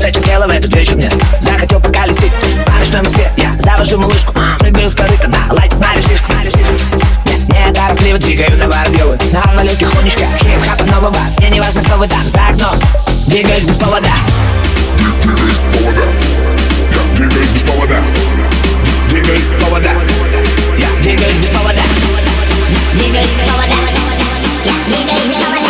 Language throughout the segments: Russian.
встречу тело в этот вечер мне захотел поколесить по ночной Москве. Я завожу малышку, прыгаю в корыто, да, лайк смотрю слишком. Не торопливо двигаю на Воробьёвы, на налет тихонечко, хип-хапа нового. Мне не важно, кто вы там за окном, двигаюсь без повода. Двигаюсь без повода. Двигаюсь без повода. Я двигаюсь без повода. Двигаюсь без повода. Я двигаюсь без повода.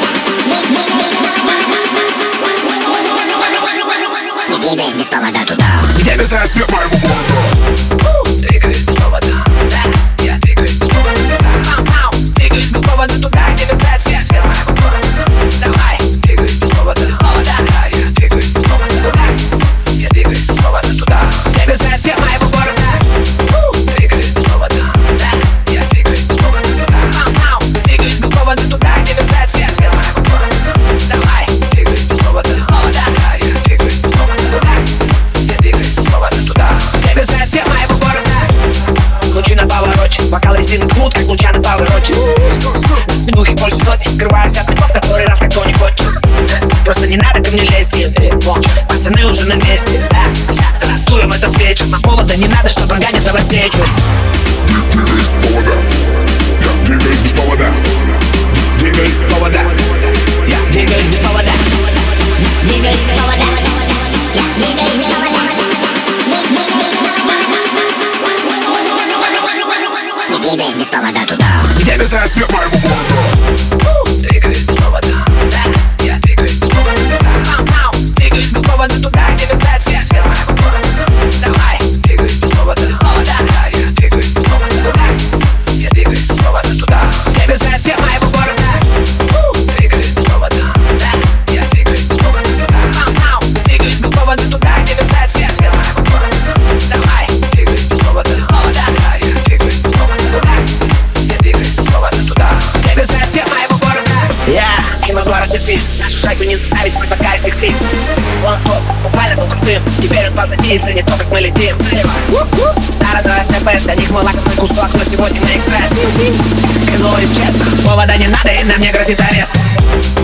Я двигаюсь без повода туда, где мерцает свет моего города. Двигаюсь без повода. Я двигаюсь без повода туда. Двигаюсь без повода туда, где мерцает свет моего города. Давай, двигаюсь без повода. Без повода. Я двигаюсь без повода туда. Я двигаюсь без повода туда, где мерцает свет моего города. Двигаюсь без повода. Я двигаюсь без повода туда. Двигаюсь без повода туда, где мерцает свет моего города. Давай, двигаюсь без повода. Без повода. Я двигаюсь без повода туда. Я двигаюсь без повода туда, где мерцает свет моего города. Лучи на повороте, бокал резины плут, как луча на повороте. На спину их больше сотни, скрываюсь от ментов, который раз никто не хочет. Просто не надо ко мне лезть, пацаны уже на месте. Растуем этот вечер, нам молодо, не надо, чтоб врага не завоснечу. Двигаюсь без повода. Двигаюсь без повода. Я двигаюсь без повода. двигаюсь без повода. Я двигаюсь без повода. Я двигаюсь без повода туда, где мерцает свет моего города. Двигаюсь без повода. Я двигаюсь без повода туда. Двигаюсь без повода туда, где мерцает свет моего города. Давай, двигаюсь без повода. Без повода. Я двигаюсь без повода туда. Я двигаюсь без повода туда, где мерцает свет моего города. Двигаюсь без повода. Я двигаюсь без повода туда. Двигаюсь без повода туда, где мерцает свет моего города. Давай, двигаюсь без повода. Без повода. Я двигаюсь без повода туда. Я двигаюсь без повода туда, где мерцает свет моего города. Я киногород не спит, нашу шайку не заставить спать, пока из них стыд. Он буквально был крутым, теперь он позади, ценит то, как мы летим. Старый ТПС, для них мы лакомый кусок, но сегодня мы экспресс. Говорю честно, повода не надо, и нам не грозит арест.